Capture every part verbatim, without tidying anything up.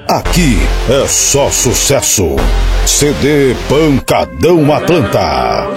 Aqui é só sucesso. C D Pancadão Atlanta.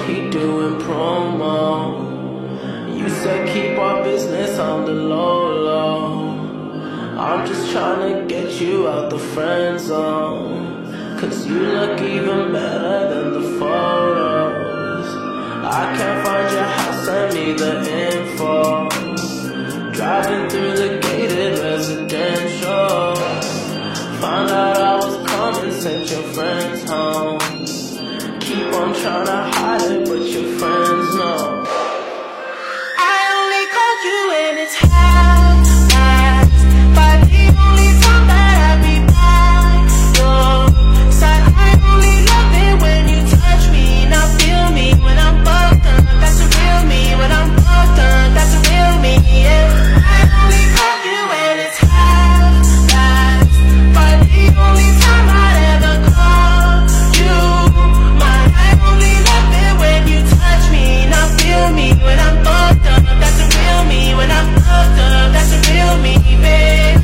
I'm just trying to get you out the friend zone, cause you look even better than the photos. I can't find your house, send me the info. Driving through the gated residential, found out I was coming, sent your friends home. Keep on trying to hide it, but your friends know. I only called you when it's half past, but the only time that I be by your side. I only love it when you touch me, not feel me when I'm fucked up. That's a real me when I'm fucked up. That's a real me, yeah. I only call you when it's half past, but the only time I ever call you mine. I only love it when you touch me, not feel me when I'm fucked up. That's a real me when I'm fucked up. That's a real me, babe.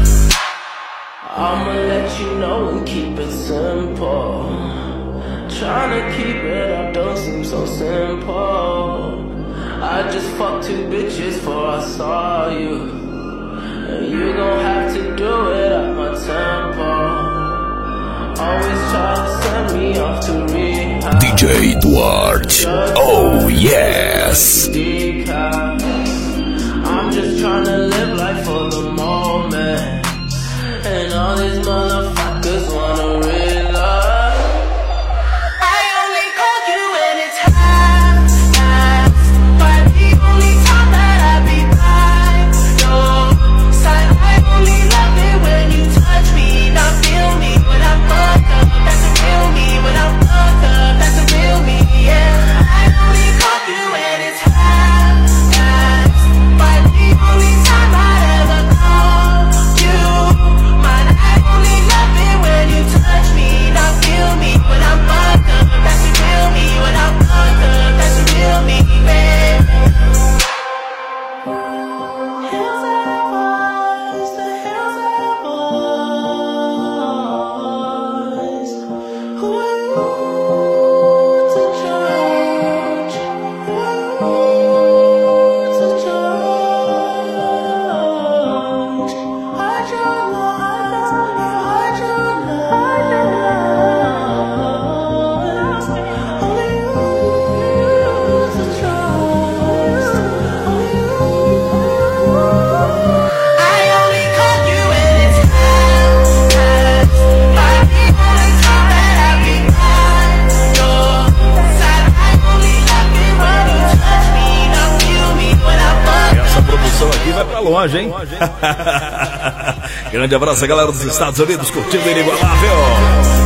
I'ma let you know and keep it simple. Trying to keep it up don't seem so simple. I just fucked two bitches before I saw you, and you gon' have to do it at my tempo. Always try to send me off to rehab. D J Duarte, oh yes. I'm just trying to live life for the moment, and all these motherfuckers wanna realize. I only called you when it's half past, but the only time that I be by your side. I only love it when you touch me, not feel me when I'm fucked up. That's a real me when I'm fucked up. That's a real me, yeah. I only called you when it's half past, but the only time I ever call you mine. I only love it when you touch me, not feel me when I'm fucked up. That's a real me when I'm fucked up. That's a real me, babe. Hills have eyes, the hills have eyes. Who are you to judge? Who are you to judge? Hide your lies, hide your lies. Only you to trust. Only you. I only call you when it's half past, but the only time that I be by your side. I only love it when you touch me, not feel me when I fuck. Essa produção aqui vai pra longe, hein? Grande abraço, galera dos Estados Unidos, curtindo o Inigualável.